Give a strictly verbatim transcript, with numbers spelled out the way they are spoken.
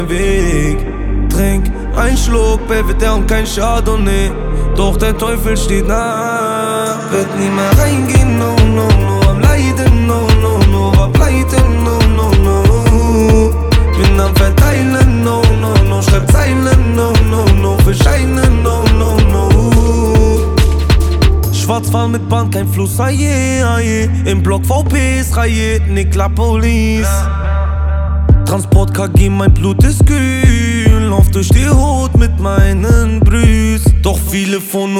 Weg. Trink ein Schluck, Belvedere und kein Chardonnay. Doch der Teufel steht nah. Wird nie mehr reingehen, no, no, no. Am Leiden, no, no, no. War pleite, no, no, no. Bin am Verteilen, no, no, no. Schreib Zeilen, no, no, no. Für Scheine, no, no, no. Schwarzfahren mit Band, kein Fluss, aye, aye. Im Block V Ps, Reihe, Nikla Police. Transport K G, mein Blut ist kühl. Lauf durch die Hut mit meinen Brüs. Doch viele von